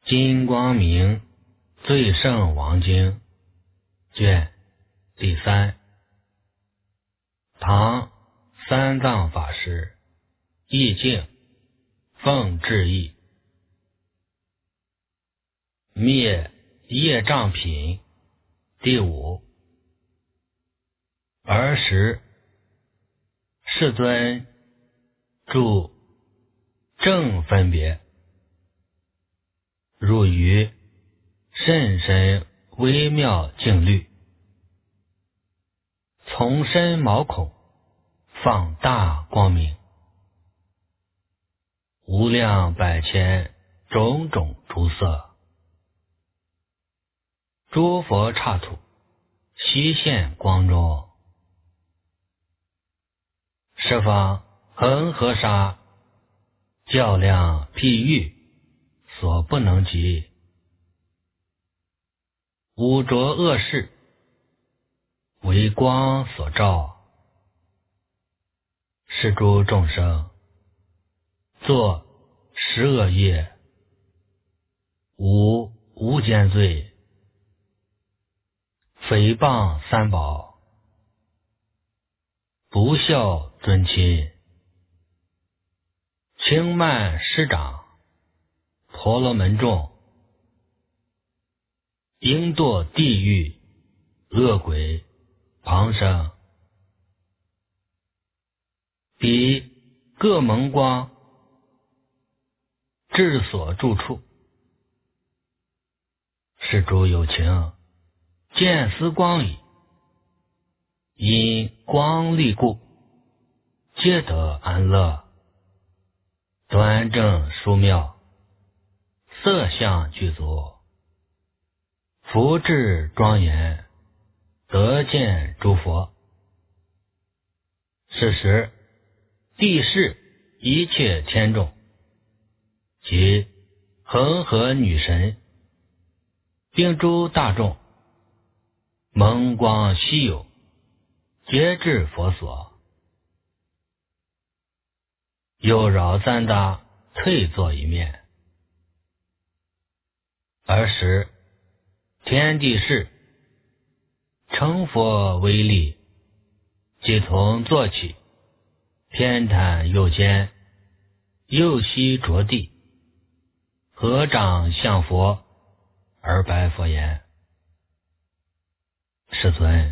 金光明最胜王经卷第3，唐三藏法师译净奉制译，灭业障品第5。儿时世尊著正分别，入于甚深微妙境律，从深毛孔放大光明，无量百千种种诸色，诸佛刹土悉现光中，十方恒河沙较量譬喻所不能及，污浊恶世为光所照，是诸众生作十恶业，无间罪，诽谤三宝，不孝尊亲，轻慢师长，婆罗门众，应堕地狱恶鬼旁生，彼各蒙光至所住处，是诸有情见思光矣，因光力故，皆得安乐，端正殊妙，色相具足，福智庄严，得见诸佛。是时地势一切天众及恒河女神，并诸大众蒙光稀有，皆至佛所，又扰三大退坐一面。儿时天地士成佛威力，即从坐起，偏袒右肩，右膝着地，合掌向佛，而白佛言：世尊，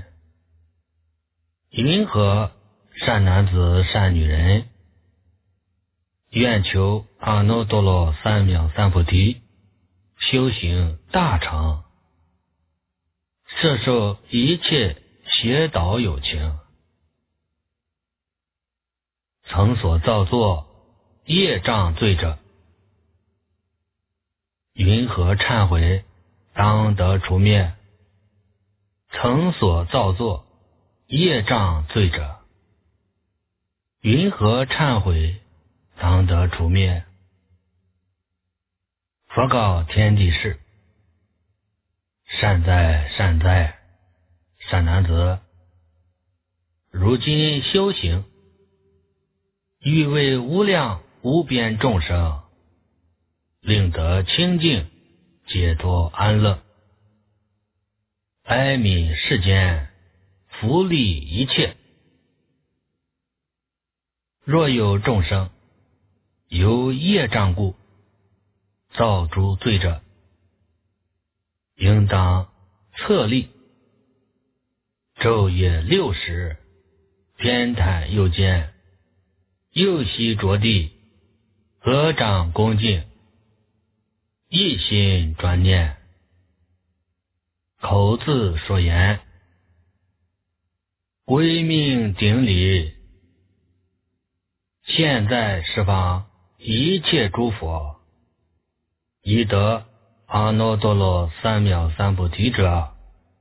云何善男子善女人，愿求阿耨多罗三藐三菩提，修行大成，摄受一切邪导有情，曾所造作业障罪者，云何忏悔当得除灭？曾所造作业障罪者，云何忏悔当得除灭？佛告天地士：善哉善哉，善男子，如今修行，欲为无量无边众生令得清净解脱安乐，哀悯世间福利一切。若有众生由业障故造诸罪者，应当侧立，昼夜60，偏袒右肩，右膝着地，合掌恭敬，一心专念，口自说言：归命顶礼，现在十方一切诸佛，已得阿耨多罗三藐三菩提者，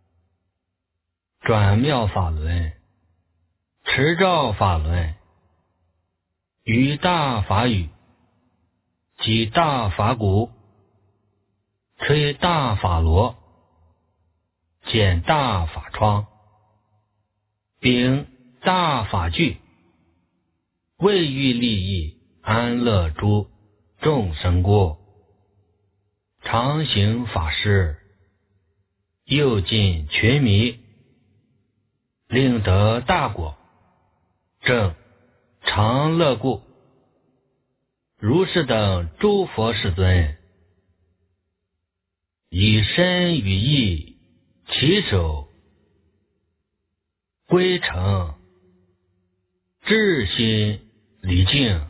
转妙法轮，持照法轮，于大法语，及大法鼓，吹大法螺，剪大法窗，秉大法具，为欲利益安乐诸众生故， 常行法事，诱尽群迷，令得大果，正常乐故。如是等诸佛世尊，以身语意起手归程，至心礼敬。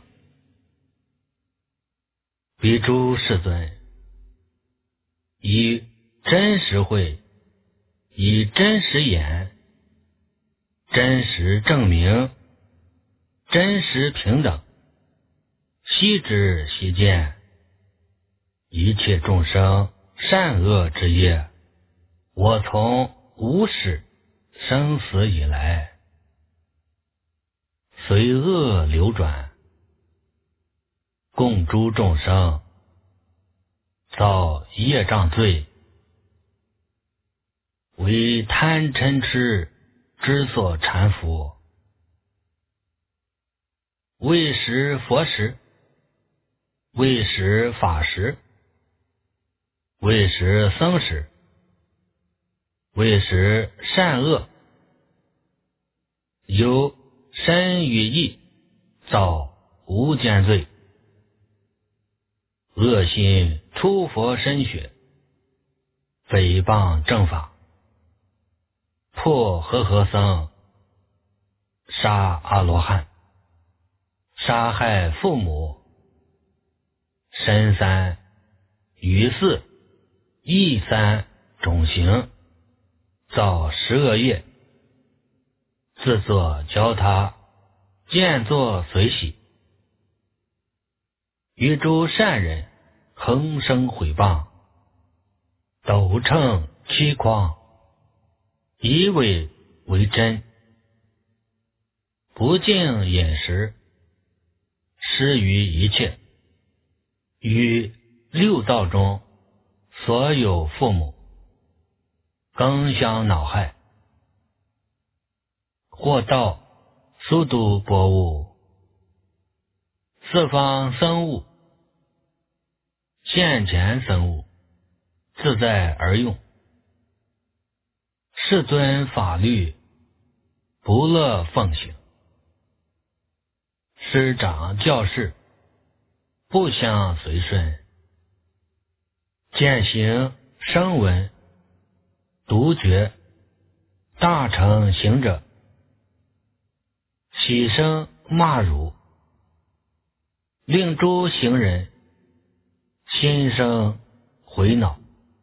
彼诸世尊，以真实慧，以真实言，真实证明，真实平等，悉知悉见，一切众生善恶之业，我从无始生死以来，随恶流转，供诸众生造业障罪，为贪嗔痴之所缠缚，为识佛识，为识法识，为识僧识，为识善恶，由身与意造无间罪，恶心出佛身血，诽谤正法，破和僧，杀阿罗汉，杀害父母，身三余四意三种行，造十恶业，自作教他，见作随喜，与诸善人恒生毁谤，斗称欺诳，以伪为真，不敬饮食，施于一切，于六道中所有父母，更相恼害，或盗速度薄物，四方僧物，现前僧物，自在而用。世尊法律，不乐奉行。师长教示，不相随顺。见行声闻，独觉，大乘行者，喜声骂辱，令诸行人心生回恼。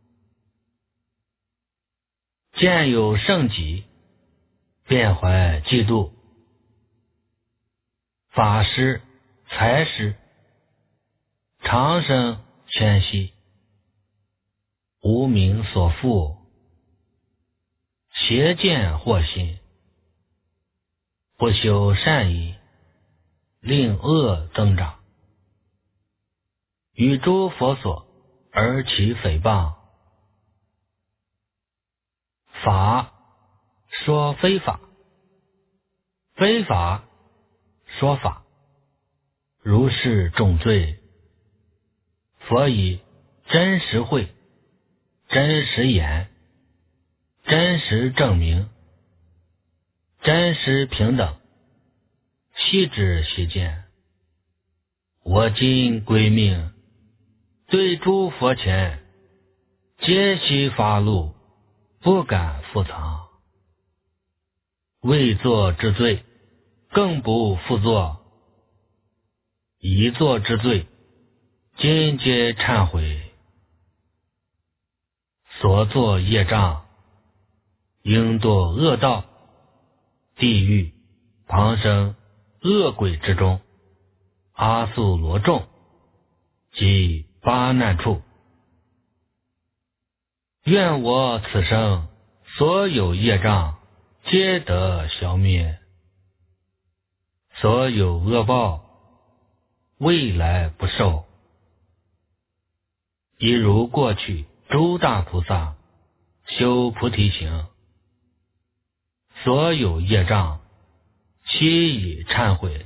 见有圣己，便怀嫉妒。法师、财师，常生谦息，无名所缚，邪见惑心，不修善意，令恶增长，与诸佛所而起诽谤。法说非法，非法说法，如是重罪。佛以真实慧，真实言，真实证明，真实平等，悉知悉见。我今归命，对诸佛前，皆悉发露，不敢复藏。未作之罪，更不复作；已作之罪，今皆忏悔。所作业障，应堕恶道、地狱、旁生、恶鬼之中，阿宿罗众及八难处。愿我此生所有业障皆得消灭，所有恶报未来不受。一如过去诸大菩萨修菩提行，所有业障悉已忏悔。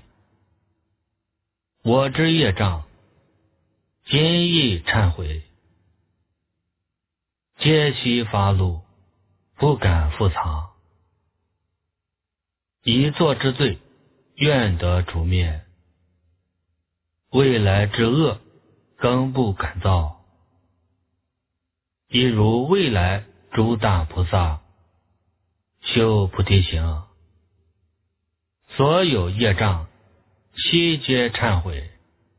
我之业障今亦忏悔。 皆悉发露，不敢复藏。一作之罪，愿得除灭；未来之恶，更不敢造。一如未来诸大菩萨修菩提行，所有业障悉皆忏悔。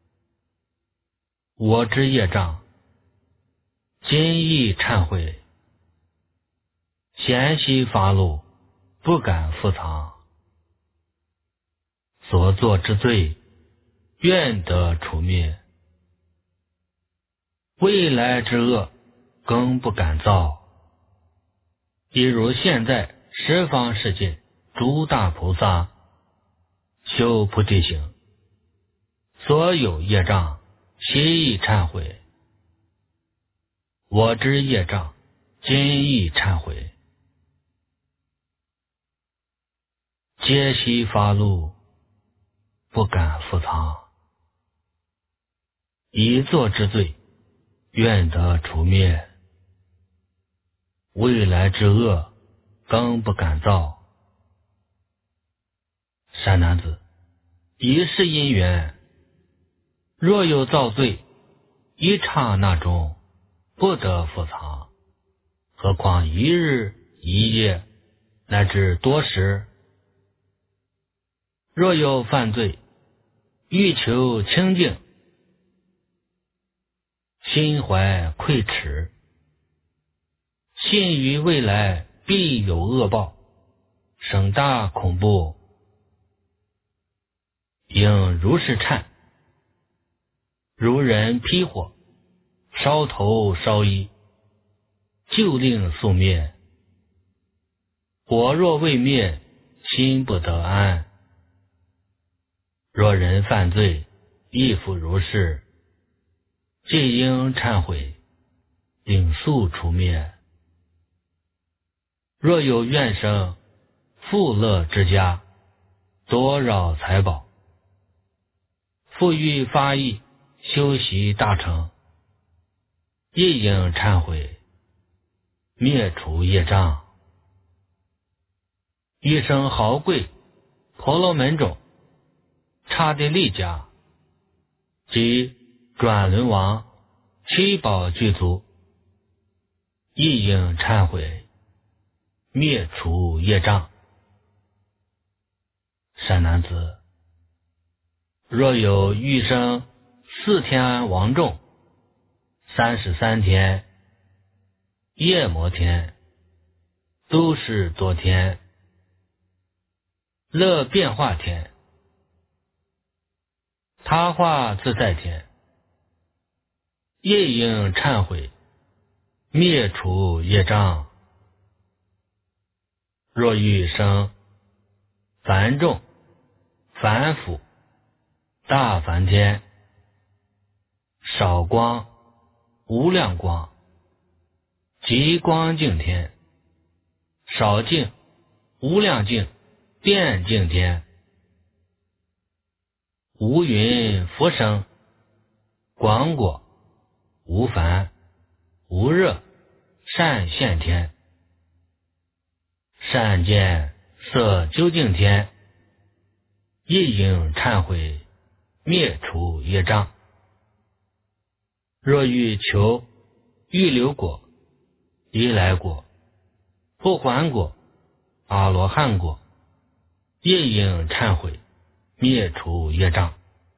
我之业障今亦忏悔，咸悉发露，不敢复藏。所作之罪，愿得除灭；未来之恶，更不敢造。一如现在十方世界诸大菩萨修菩提行，所有业障悉亦忏悔。我之业障今亦忏悔，皆悉发露，不敢复藏。一作之罪，愿得除灭；未来之恶，更不敢造。善男子，一世因缘，若有造罪，一刹那中不得复藏，何况一日一夜乃至多时？若有犯罪，欲求清净，心怀愧耻，信于未来必有恶报，生大恐怖，应如是忏。如人劈火，烧头烧衣，就令速灭。火若未灭，心不得安。若人犯罪，亦复如是，尽应忏悔，令速除灭。若有怨生，富乐之家，多扰财宝，复欲发意修习大成，亦应忏悔，灭除业障。一生豪贵婆罗门种刹帝利家及转轮王七宝具足，亦应忏悔，灭除业障。善男子，若有欲生四天王众、33天、夜摩天、都市多天、乐变化天、他化自在天，亦应忏悔，灭除业障。若欲生梵众、梵辅、大梵天、少光、无量光、极光净天、少净、无量净、电净天，无云佛生、广果、无烦、无热、善现天、善见色究竟天，亦应忏悔，灭除业障。若欲求预流果、如来果、不还果、阿罗汉果，亦应忏悔，灭除业障。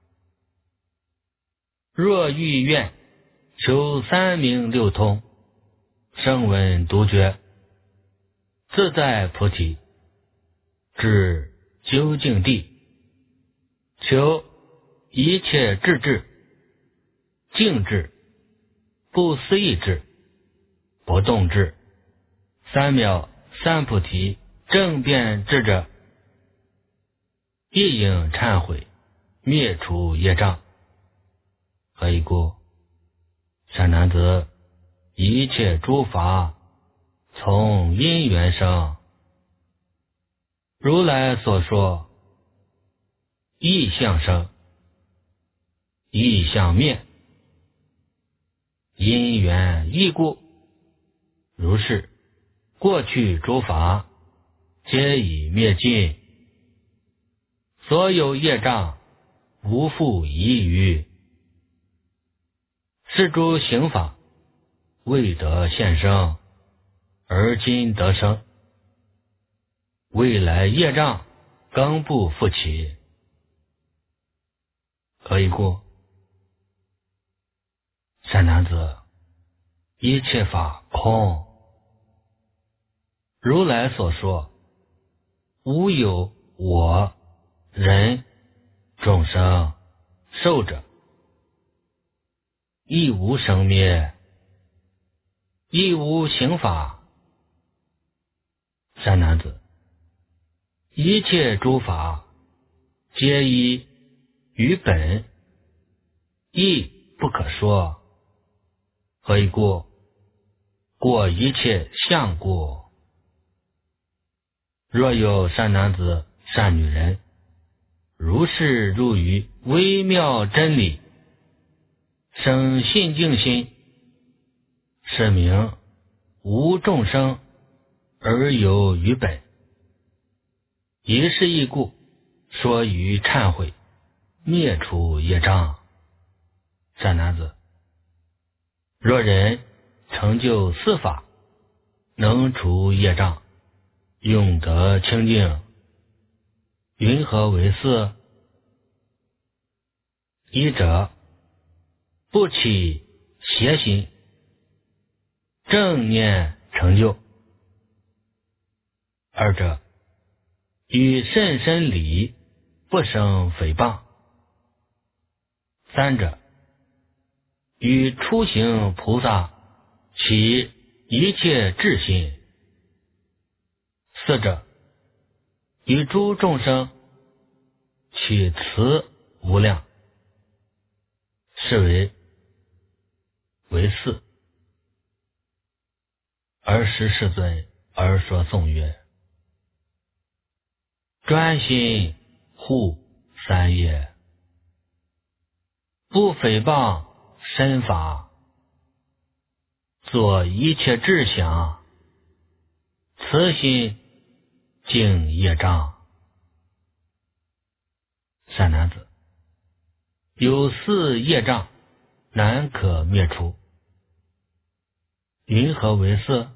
若欲愿求三明六通、声闻独觉、自在菩提、至究竟地，求一切智智、静智、不思议智、不动智、三藐三菩提正遍智者，亦应忏悔，灭除业障。何以故？善男子，一切诸法从因缘生，如来所说，意相生，意相灭，因缘异故， 如是，过去诸法皆已灭尽，所有业障无复遗余。是诸行法未得现生，而今得生，未来业障更不复起。何以故？善男子，一切法空。如来所说，无有我、人、众生、寿者，亦无生灭，亦无行法。善男子，一切诸法皆依于本，亦不可说。何以故？过一切相故。若有善男子、善女人，如是入于微妙真理，生信净心，是名无众生而有于本。以是义故，说于忏悔，灭除业障。善男子，若人成就四法，能除业障，永得清净，云何为四？一者，不起邪心，正念成就；二者，与甚深理，不生诽谤；三者，与初行菩萨起一切智心；四者，与诸众生起慈无量。是为四。尔时世尊而说颂曰：专心护三业，不诽谤身法，作一切志想，慈心净业障。善男子，有四业障难可灭除，云何为四？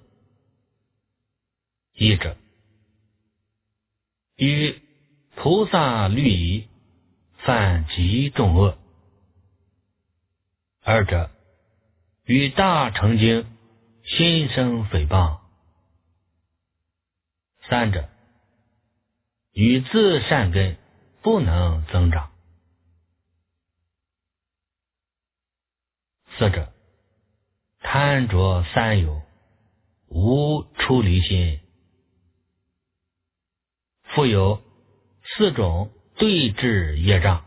一者，与菩萨律仪，犯极重恶；二者，与大乘经心生诽谤；三者，与自善根不能增长；四者，贪着三有，无出离心。复有四种对治业障，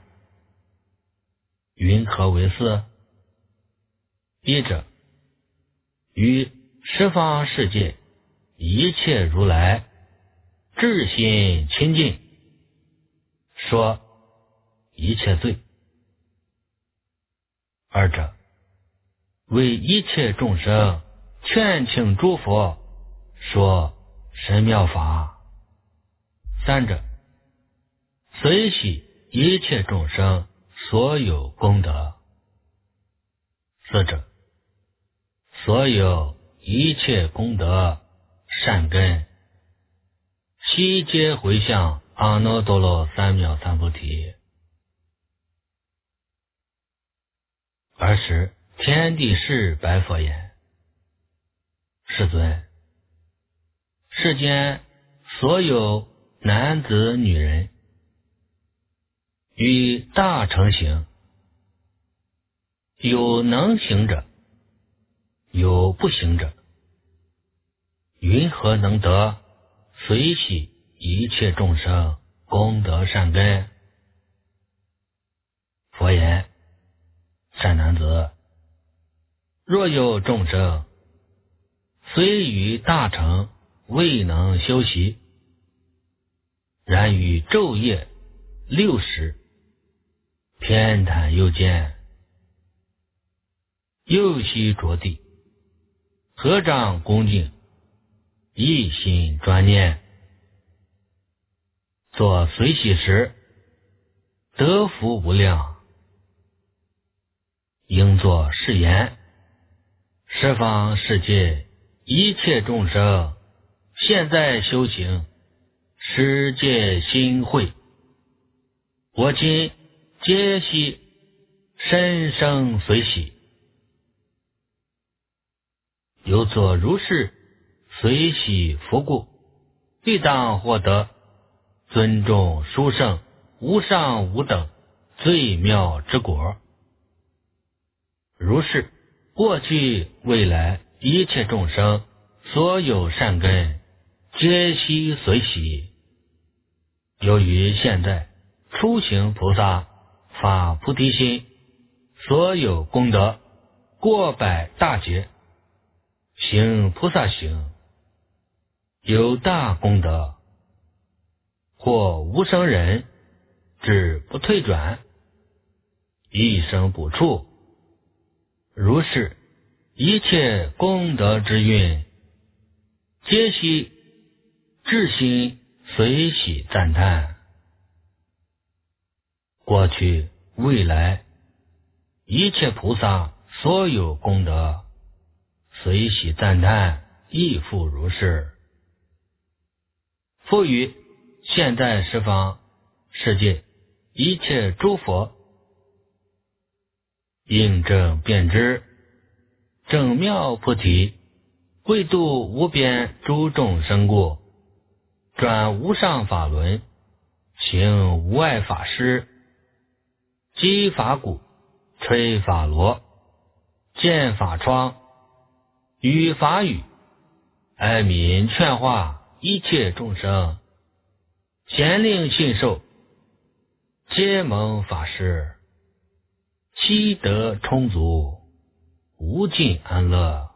云何为四？一者，于十方世界一切如来至心亲近，说一切罪；二者，为一切众生劝请诸佛，说神妙法；三者，随喜一切众生所有功德；四者，所有一切功德善根，悉皆回向阿耨多罗三藐三菩提。尔时天地释白佛言：世尊，世间所有男子女人，与大乘行，有能行者，有不行者，云何能得随喜一切众生功德善根？佛言：善男子，若有众生虽于大乘未能修习，然于昼夜60偏袒右见，右膝着地， 合掌恭敬，一心专念，做随喜时，得福无量。应作誓言：十方世界一切众生，现在修行，世界心会，我今皆悉深生随喜。有作如是随喜福故，必当获得尊重殊胜无上无等最妙之果。如是过去未来一切众生所有善根，皆悉随喜。由于现在初行菩萨发菩提心，所有功德过百大劫，行菩萨行，有大功德，或无生人，只不退转，一生不处。如是一切功德之运，皆悉至心随喜赞叹。过去未来一切菩萨所有功德，随喜赞叹，亦复如是。复于现在十方世界一切诸佛，应正遍知正妙菩提，为度无边诸众生故，转无上法轮，行无碍法师，击法鼓，吹法螺，见法窗，语法语，哀悯劝化一切众生，咸令信受，皆蒙法师，悉得充足，无尽安乐。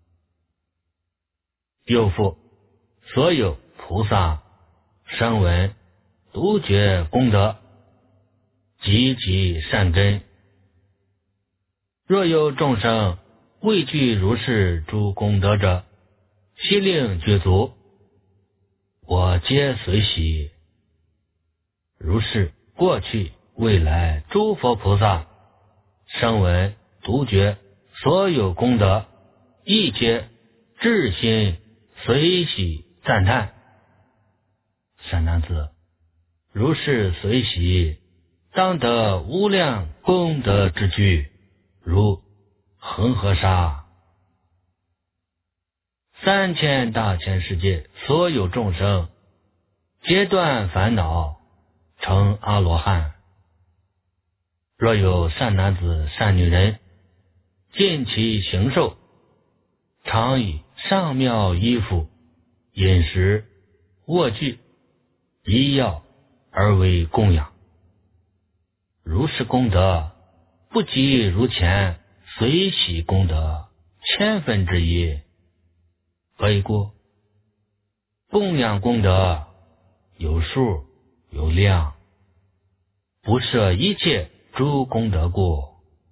又复所有菩萨声闻独觉功德，积极善根，若有众生畏惧如是诸功德者，悉令具足，我皆随喜。如是过去未来诸佛菩萨声闻独觉所有功德，亦皆至心随喜赞叹。善男子，如是随喜，当得无量功德之具，如恒河沙。3000大千世界所有众生，皆断烦恼，成阿罗汉。若有善男子善女人，尽其行受，常以上妙衣服、饮食、卧具、医药而为供养，如是功德，不及如前随喜功德1000分之一。何以故？供养功德有数有量，不设一切诸功德故。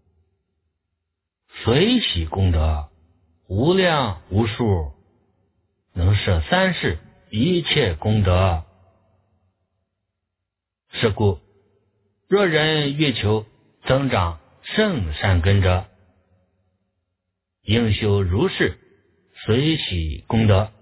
随喜功德无量无数，能摄三世一切功德。是故若人欲求增长圣善根者，应修如是随喜功德。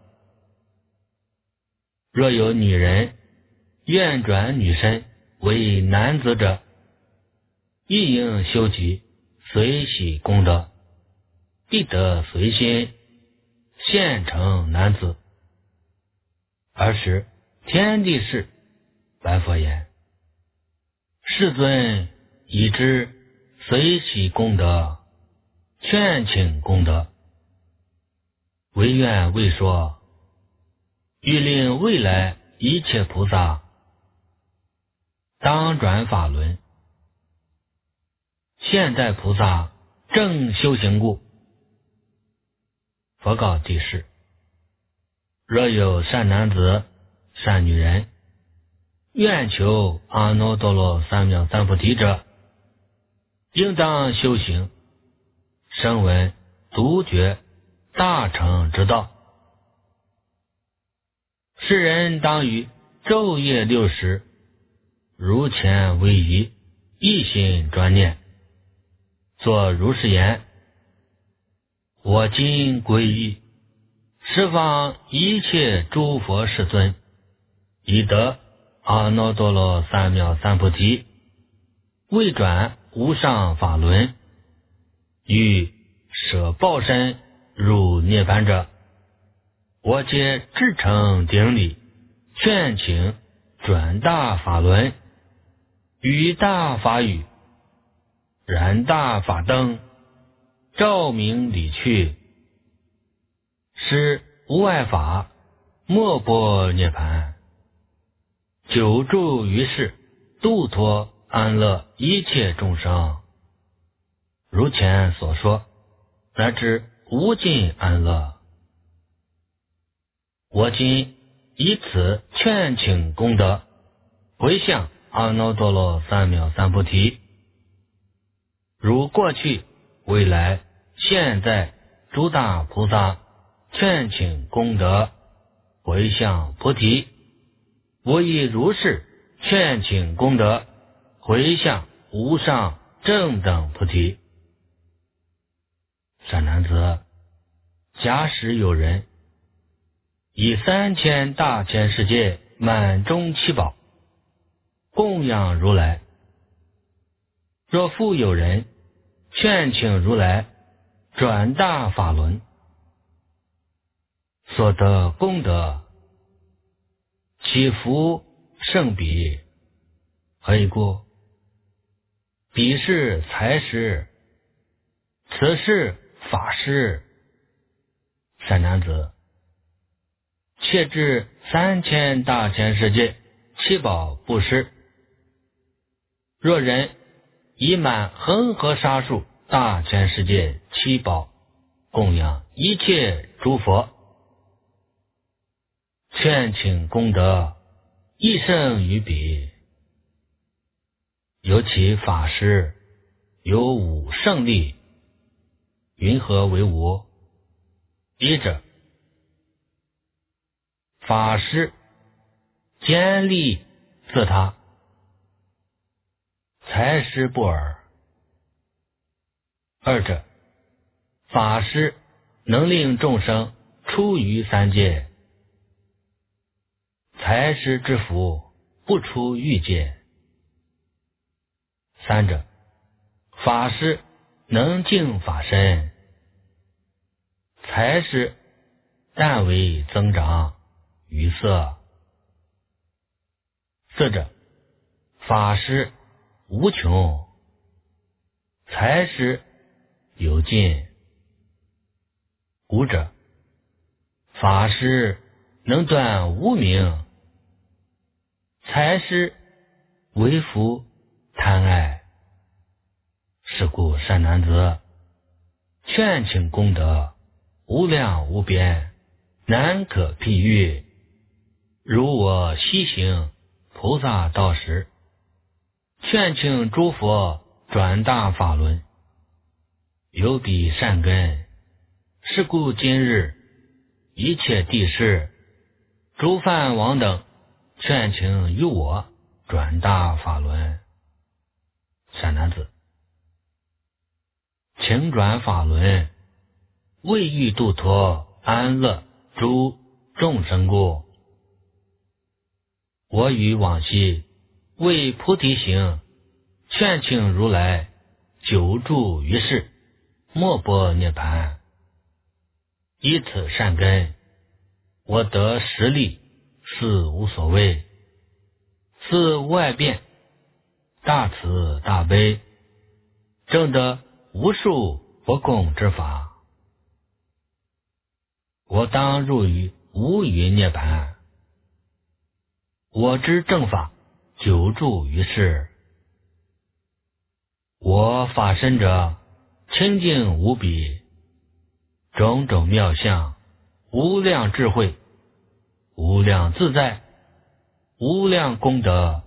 若有女人愿转女身为男子者，亦应修集随喜功德，必得随心现成男子。尔时天地释白佛言：世尊已知随喜功德，劝请功德，唯愿未说，欲令未来一切菩萨当转法轮。现在菩萨正修行故。佛告帝释：若有善男子善女人，愿求阿耨多罗三藐三菩提者，应当修行声闻独觉大成之道。世人当于昼夜六时，如前为宜，一心专念，作如是言：我今皈依，十方一切诸佛世尊，以得阿耨多罗三藐三菩提，为转无上法轮，欲舍报身入涅槃者，我皆至诚顶礼，劝请转大法轮，于大法语，燃大法灯，照明理趣，使无碍法莫波涅槃，久住于世，度脱安乐一切众生。如前所说，乃至无尽安乐。我今以此劝请功德，回向阿耨多罗三藐三菩提，如过去、未来、现在诸大菩萨劝请功德，回向菩提，我以如是劝请功德，回向无上正等菩提。善男子，假使有人以3000大千世界满中七宝供养如来，若复有人劝请如来转大法轮，所得功德岂复胜彼？何以故？彼是财施，此是法施。善男子，切至3000大千世界七宝布施，若人以满恒河沙数大千世界七宝供养一切诸佛，劝请功德亦胜于彼。尤其法师有五胜利，云何为五？一者，法师坚利自他，财施不尔。二者，法师能令众生出于三界，财施之福不出欲界。三者，法师能净法身，财施但为增长于色。四者，法施无穷，财施有尽。五者，法施能断无明，财施为福贪爱。是故善男子，劝请功德无量无边，难可譬喻。如我西行菩萨道时，劝请诸佛转大法轮，有彼善根。是故今日一切帝释、诸梵王等劝请于我转大法轮。善男子，请转法轮，为欲度脱安乐诸众生故。我于往昔为菩提行，劝请如来久住于世，莫波涅槃。以此善根，我得实力，似无所谓，似无碍变，大慈大悲，证得无数不共之法。我当入于无余涅槃。我之正法久住于世。我法身者清净无比，种种妙相，无量智慧，无量自在，无量功德，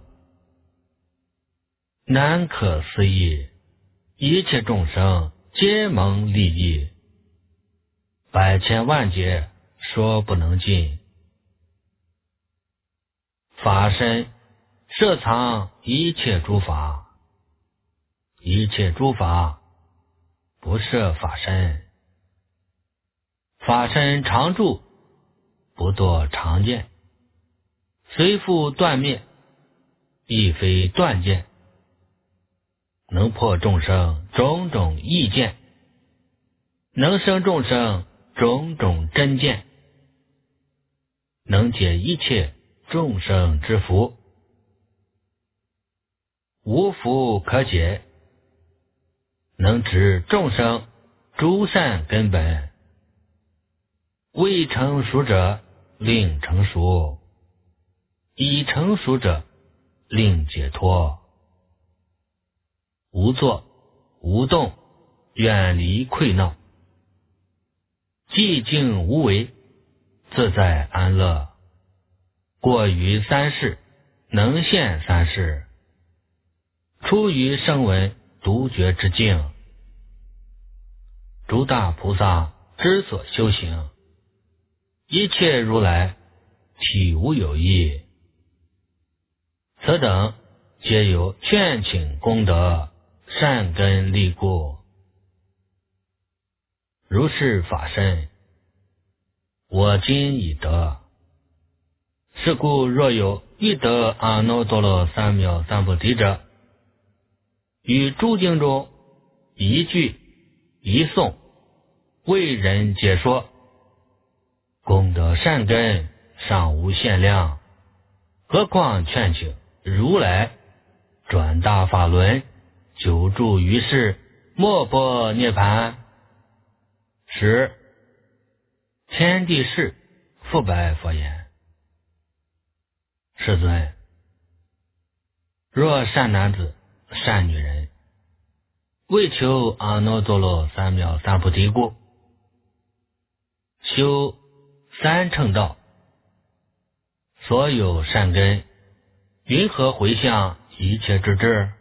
难可思议，一切众生皆蒙利益。 百千万劫说不能尽。法身摄藏一切诸法，一切诸法不摄法身。法身常住，不堕常见，虽复断灭，亦非断见，能破众生种种意见，能生众生种种真见，能解一切众生之福，无福可解，能知众生诸善根本，未成熟者令成熟，已成熟者令解脱。无作无动，远离溃闹，寂静无为，自在安乐。过于三世，能现三世，出于声闻独觉之境。诸大菩萨之所修行，一切如来体无有异，此等皆有劝请功德，善根利故。如是法身，我今已得。是故若有欲得阿耨多罗三藐三菩提者，于诸经中一句一颂为人解说，功德善根尚无限量，何况劝请如来转大法轮，久住于世，莫波涅盘。十天地士复白佛言：世尊，若善男子善女人，为求阿耨多罗三藐三菩提故，修三乘道，所有善根云何回向一切之智？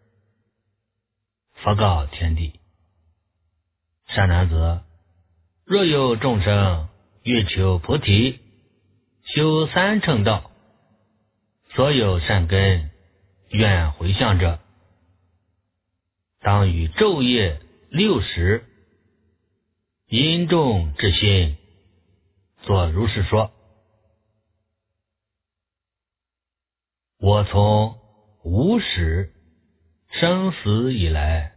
佛告天地：善男子，若有众生欲求菩提，修三乘道，所有善根愿回向者，当于昼夜六时，因众至心，作如是说：我从无始生死以来，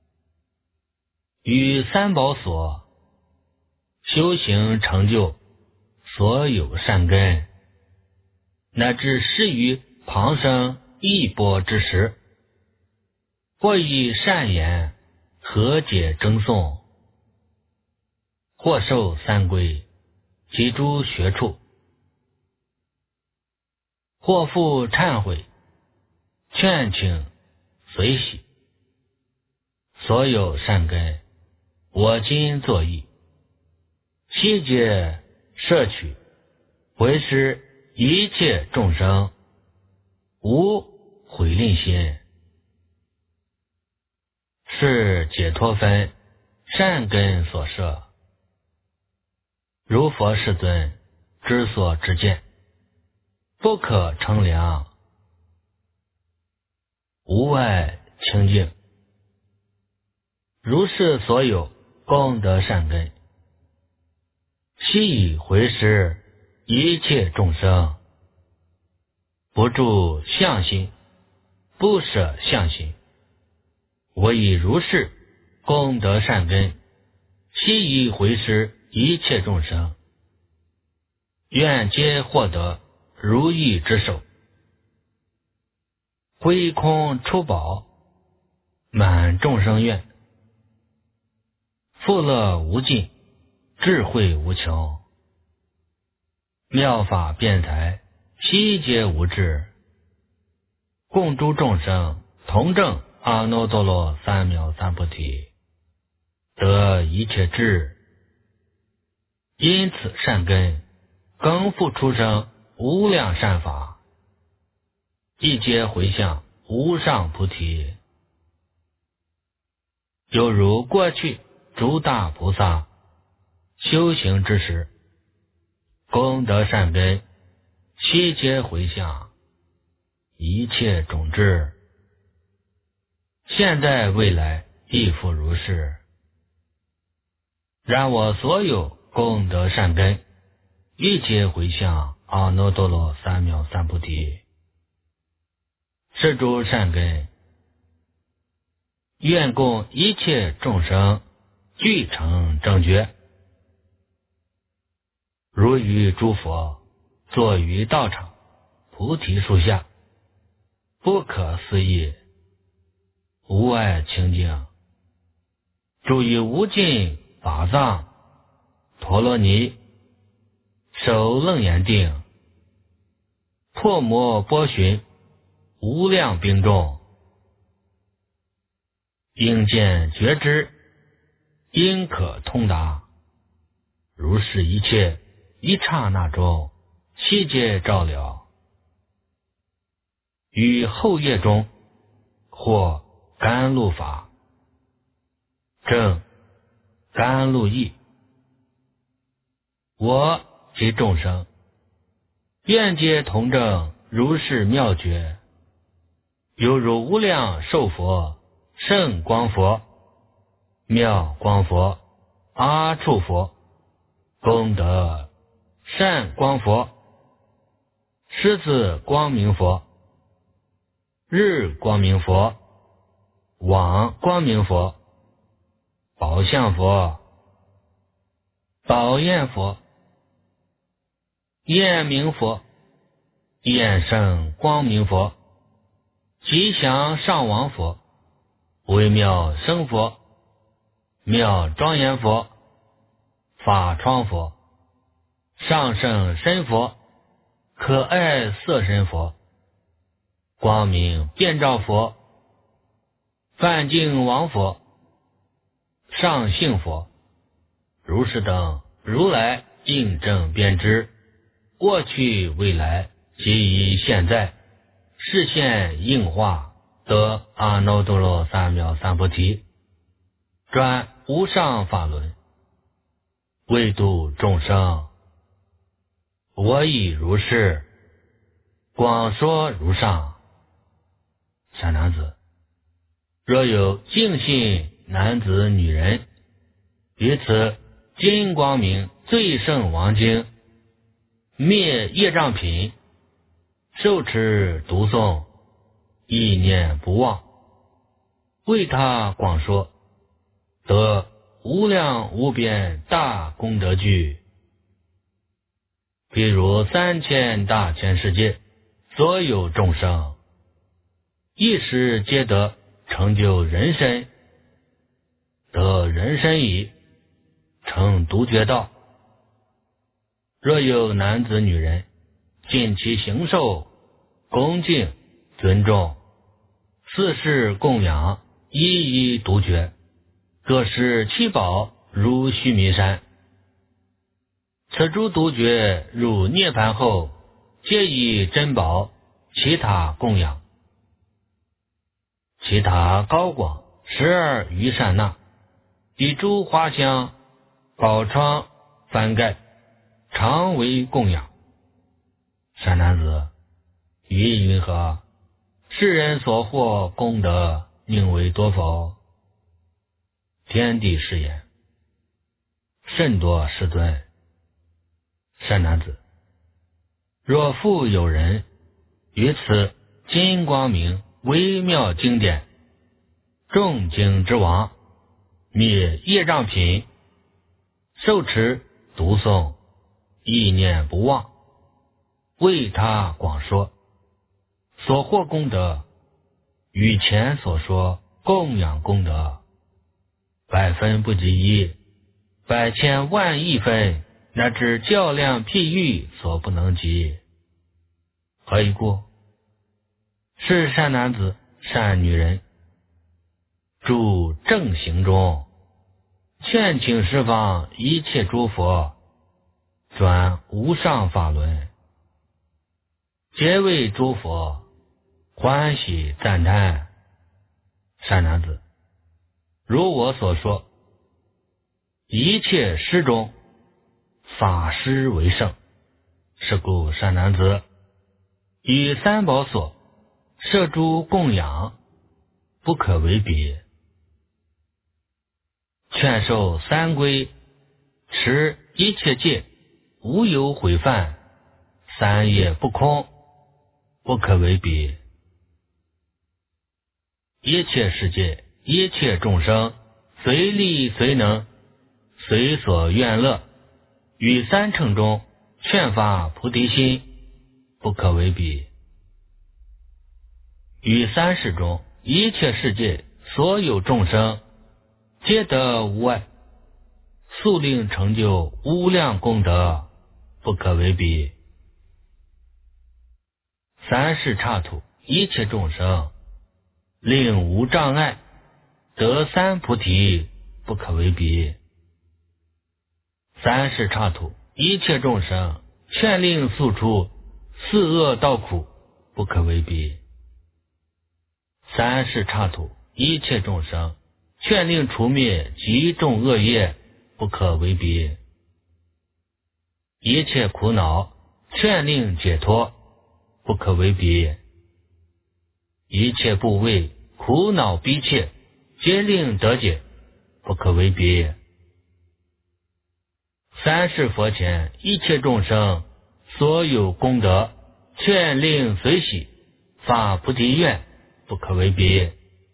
于三宝所修行成就所有善根，乃至施于旁生一钵之时，或以善言和解争颂，或受三归及诸学处，或复忏悔劝请随喜，所有善根我今作意，悉皆摄取，为施一切众生，无毁吝心。是解脱分善根所摄，如佛世尊之所知见，不可称量，无碍清净。如是所有功德善根，悉以回施一切众生，不住相心，不舍相心。我以如是功德善根，悉以回施一切众生，愿皆获得如意之手，挥空出宝，满众生愿，富乐无尽，智慧无穷，妙法辩才，悉皆无智，共诸众生同证阿耨多罗三藐三菩提，得一切智。因此善根更复出生无量善法，亦皆回向无上菩提。犹如过去诸大菩萨修行之时，功德善根悉皆回向，一切种智，现在未来亦复如是。然我所有功德善根，一皆回向阿耨多罗三藐三菩提。是诸善根，愿供一切众生具成正觉。如于诸佛坐于道场菩提树下，不可思议无碍清净，住于无尽法藏陀罗尼，手楞严定，破魔波旬无量兵众，应见觉知，应可通达。如是一切一刹那中悉皆照了。于后业中或甘露法，正甘露意，我及众生愿皆同证如是妙觉，犹如无量寿佛、圣光佛、妙光佛、阿处佛、功德善光佛、狮子光明佛、日光明佛、网光明佛、宝相佛、宝焰佛、焰明佛、焰圣光明佛、吉祥上王佛、微妙生佛、妙庄严佛、法窗佛、上圣身佛、可爱色身佛、光明遍照佛、梵净王佛、上性佛，如是等如来应正遍知，过去未来即以现在示现应化，得阿耨多罗三藐三菩提，转无上法轮，为度众生。我已如是广说如上。善男子，若有净信男子女人，于此金光明最胜王经灭业障品，受持读诵，意念不忘，为他广说，得无量无边大功德具。譬如3000大千世界所有众生，一时皆得成就人身，得人身已，成独觉道。若有男子女人，尽其行受，恭敬尊重，四事供养，一一独觉，各施七宝如须弥山。此诸独觉入涅盘后，皆以珍宝其他供养。其他高广12余善那，以诸花香宝窗幡盖，常为供养。善男子，于云何？世人所获功德，宁为多否？天地是言，甚多世尊。善男子，若复有人于此金光明微妙经典，众经之王，灭业障品，受持读诵，意念不忘，为他广说，所获功德与前所说供养功德，百分不及一，百千万亿分，乃至较量譬喻所不能及。何以故？是善男子善女人，住正行中，劝请十方一切诸佛，转无上法轮，皆为诸佛欢喜赞叹。善男子，如我所说，一切诗中法师为圣。是故善男子，以三宝所摄诸供养，不可为别。劝受三规，持一切戒，无有毁犯，三业不空，不可为别。一切世界，一切众生，随力随能，随所愿乐，于三乘中劝发菩提心，不可为别。于三世中，一切世界所有众生，皆得无碍，速令成就无量功德，不可为别。三世刹土，一切众生，令无障碍，得三菩提，不可为别。三世刹土，一切众生，劝令速出四恶道苦，不可为别。三世刹土，一切众生，劝令除灭极重恶业，不可为别。一切苦恼，劝令解脱，不可为别。一切部位苦恼逼切，皆令得解，不可为别。三世佛前，一切众生所有功德，劝令随喜，发菩提愿，不可为别。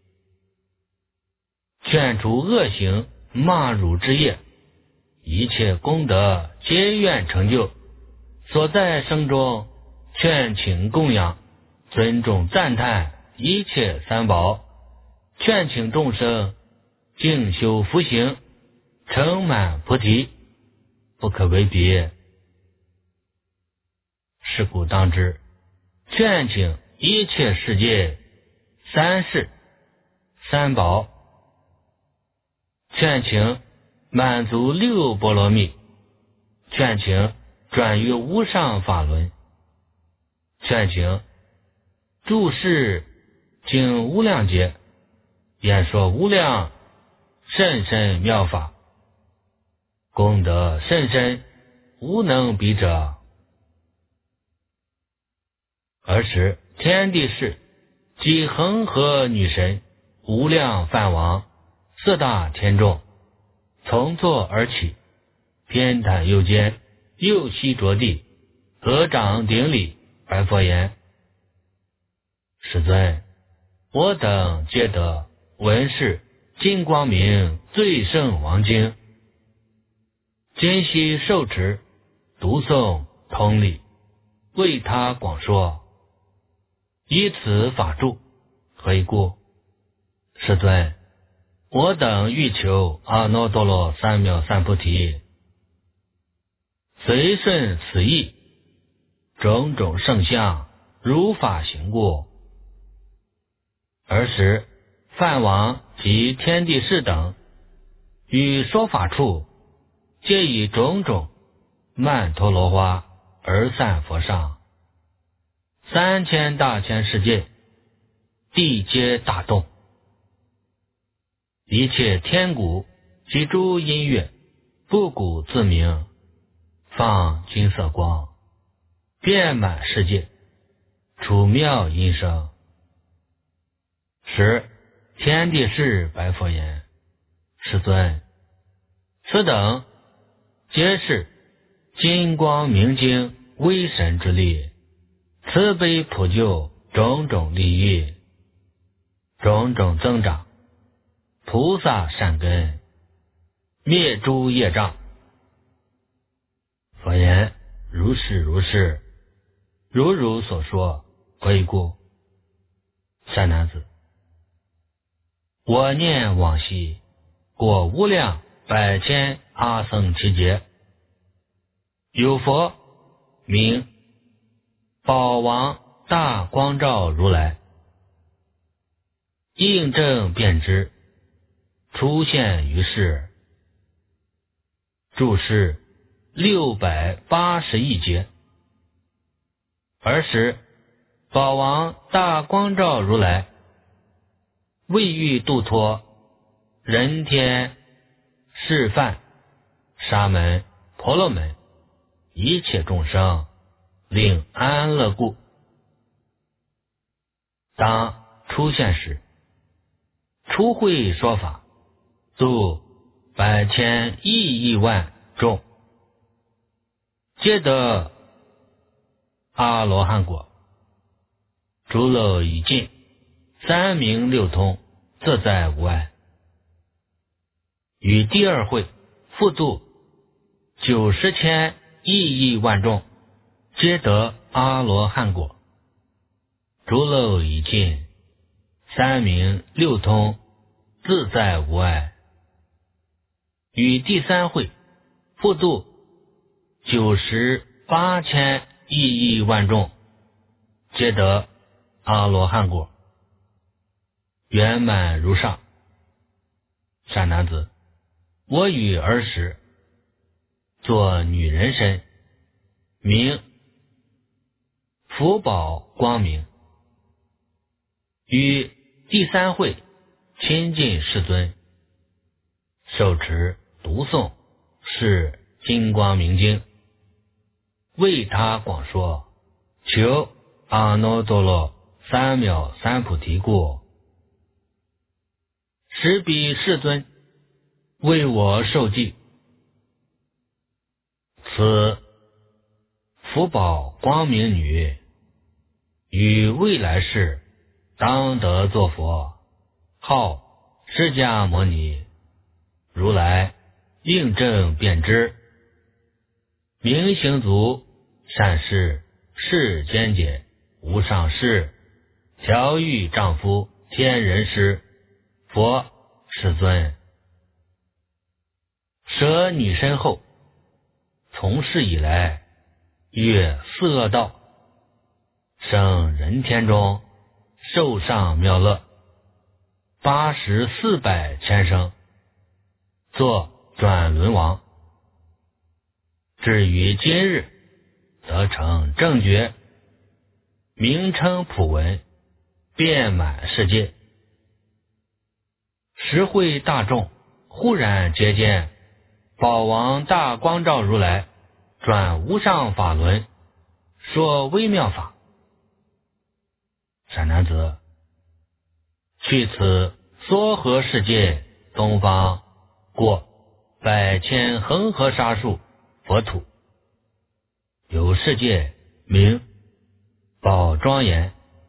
劝除恶行，骂辱之业，一切功德皆愿成就，所在生中劝请供养，尊重赞叹一切三宝，劝请众生静修福行，成满菩提，不可为别。是故当知，劝请一切世界三世三宝，劝请满足六波罗蜜，劝请转于无上法轮，劝请住世经无量劫，演说无量甚深妙法，功德甚深，无能比者。尔时天地士及恒河女神，无量梵王，四大天众，从座而起，偏袒右肩，右膝着地，合掌顶礼，白佛言：世尊，我等皆得闻是金光明最胜王经，今悉受持，读诵通理，为他广说，以此法住，何以故？世尊，我等欲求阿耨多罗三藐三菩提，随顺此意，种种圣相，如法行故。尔时梵王及天地士等，于说法处，皆以种种曼陀罗花而散佛上，3000大千世界，地皆大动，一切天鼓及诸音乐，不鼓自鸣，放金色光，遍满世界，出妙音声。时天地士白佛言：世尊，此等皆是金光明经威神之力，慈悲普救种种利益，种种增长菩萨善根，灭诸业障。佛言：如是如是，如汝所说，何以故？善男子，我念往昔过无量百千阿僧祇劫，有佛名宝王大光照如来，应正遍知，出现于世，住世680亿劫。尔时宝王大光照如来，为欲度脱人天、释梵、沙门、婆罗门、 一切众生，令安乐故。当出现时，初会说法，度百千亿万众，皆得阿罗汉果，诸漏已尽，三明六通，自在无碍。于第二会复度90千亿万众，皆得阿罗汉果，诸漏已尽，三明六通，自在无碍。于第三会复度98千亿万众，皆得阿罗汉果，圆满如上。善男子，我与儿时作女人身，名福宝光明，于第三会亲近世尊，受持读诵是金光明经，为他广说，求阿耨多罗三藐三菩提故。时彼世尊为我受记，此福宝光明女于未来世当得作佛，号释迦牟尼。如来应正遍知，明行足，善事世间解，无上士，调御丈夫，天人师，佛世尊。舍女身后，从事以来，越四恶道，生人天中，受上妙乐8400千生，作转轮王。至于今日，得成正觉，名称普闻，遍满世界。时会大众忽然皆见宝王大光照如来转无上法轮，说微妙法。善男子，去此娑婆世界东方过百千恒河沙数佛土，有世界名宝庄严，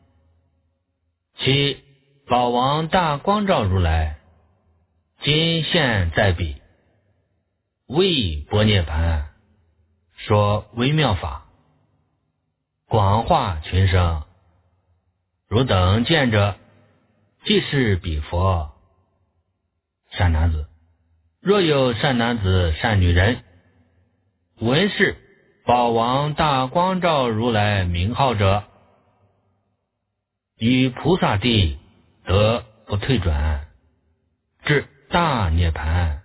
其宝王大光照如来今现在彼，为般涅盘说微妙法，广化群生。汝等见者，即是彼佛。善男子，若有善男子善女人，闻是宝王大光照如来名号者，于菩萨地得不退转，至大涅盘。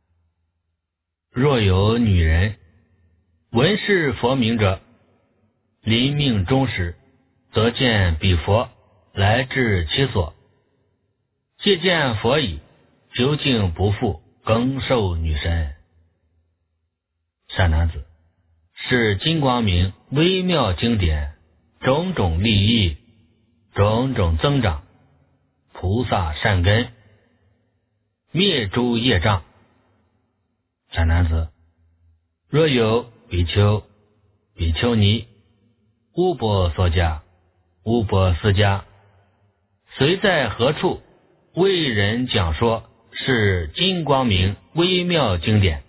若有女人闻是佛名者，临命终时得见彼佛来至其所，既见佛已，究竟不复更受女身。善男子，是金光明微妙经典，种种利益，种种增长，菩萨善根，灭诸业障。善男子，若有比丘、比丘尼、乌波索迦、乌波斯迦，随在何处为人讲说是金光明微妙经典，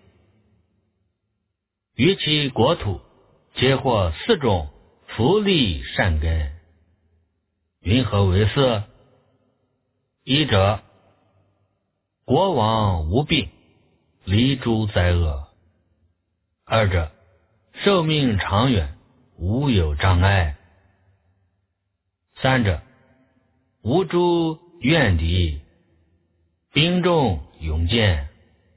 于其国土皆获4种福利善根。云何为色？一者，国王无病，离诸灾厄；二者，寿命长远，无有障碍；三者，无诸怨敌，兵众勇健；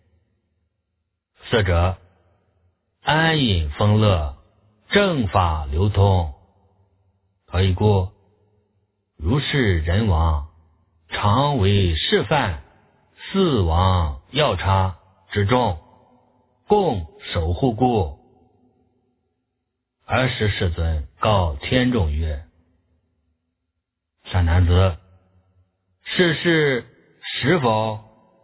四者，安隐丰乐，正法流通。何以故？如是人王，常为示范4王要叉之众，共守护故。 尔时世尊告天众曰：善男子，是事实否？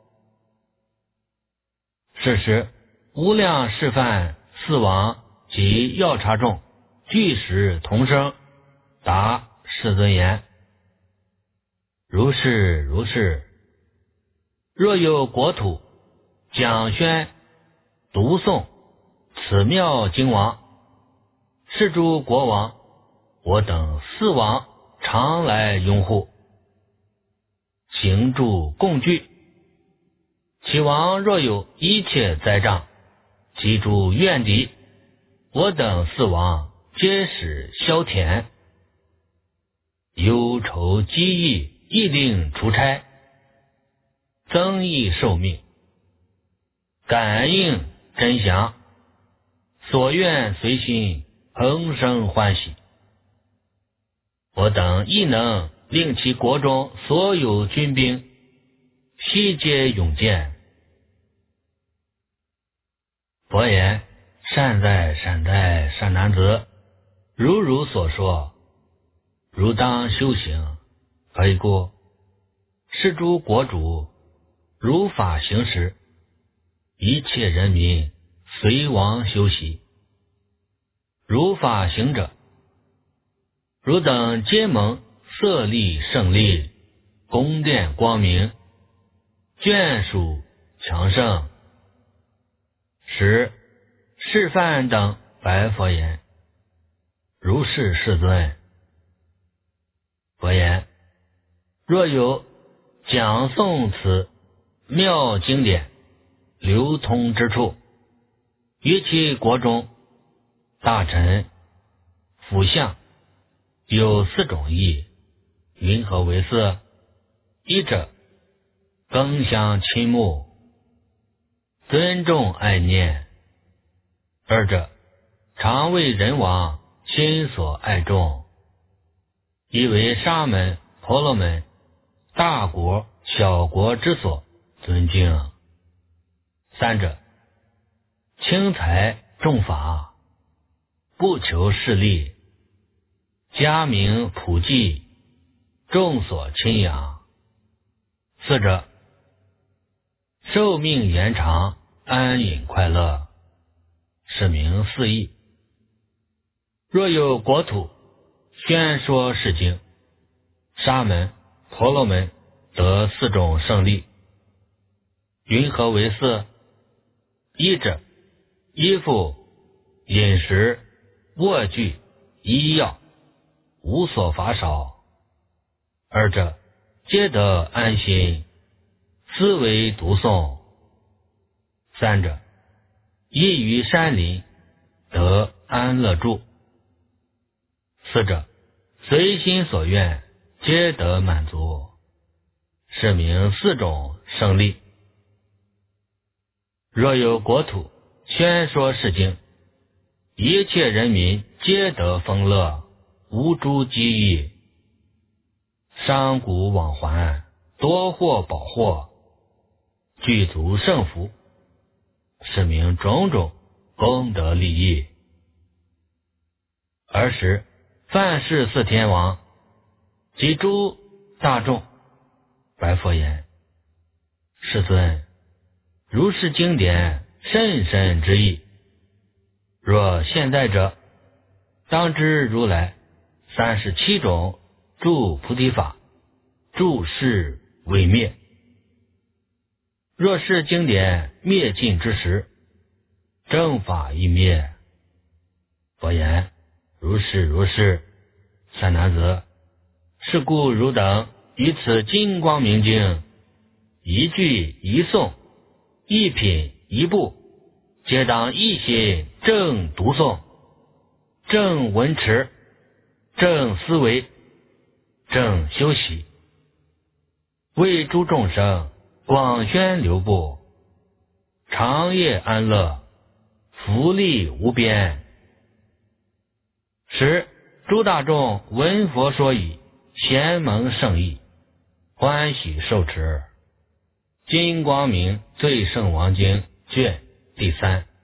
是时，无量示范四王及药叉众俱时同声答世尊言：如是如是。若有国土讲宣读诵此妙经王，是诸国王，我等四王常来拥护，行助共聚。其王若有一切灾障及诸怨敌，我等四王皆使消填，忧愁积疫一定除差，增益寿命，感应真祥，所愿随心，恒生欢喜。我等亦能令其国中所有军兵悉皆勇健。佛言：善哉善哉，善男子，如所说，如当修行。何以故？是诸国主如法行时，一切人民随王修习。如法行者，汝等皆蒙色力胜利，宫殿光明，眷属强盛。时示范等白佛言：如是世尊。佛言：若有讲诵此妙经典流通之处，于其国中大臣辅相有四种意，云何为色？一者更相亲慕，尊重爱念；二者常为人王心所爱重，以为沙门、婆罗门、大国、小国之所尊敬；三者轻财重法，不求势利，家名普济，众所亲仰；四者寿命延长，安隐快乐，是名四义。若有国土宣说是经，沙门、婆罗门得四种胜利。云何为四？一者衣服、饮食、卧具、医药无所乏少；二者皆得安心，思维读诵；三者依于山林，得安乐住；四者随心所愿，皆得满足，是名四种胜利。若有国土宣说是经，一切人民皆得丰乐，无诸饥疫，商贾往还，多获宝货，具足盛福，是名种种功德利益。尔时梵世四天王及诸大众白佛言：世尊，如是经典甚深之意，若现在者，当知如来37种诸菩提法，诸世未灭。若是经典灭尽之时，正法亦灭。佛言：如是如是，善男子，是故汝等于此金光明经，一句一诵，一品一部，皆当一心正读诵，正闻持，正思维，正修习，为诸众生广宣流布，长夜安乐，福利无边。使诸大众闻佛说已，咸蒙圣意，欢喜受持。金光明最胜王经卷第3。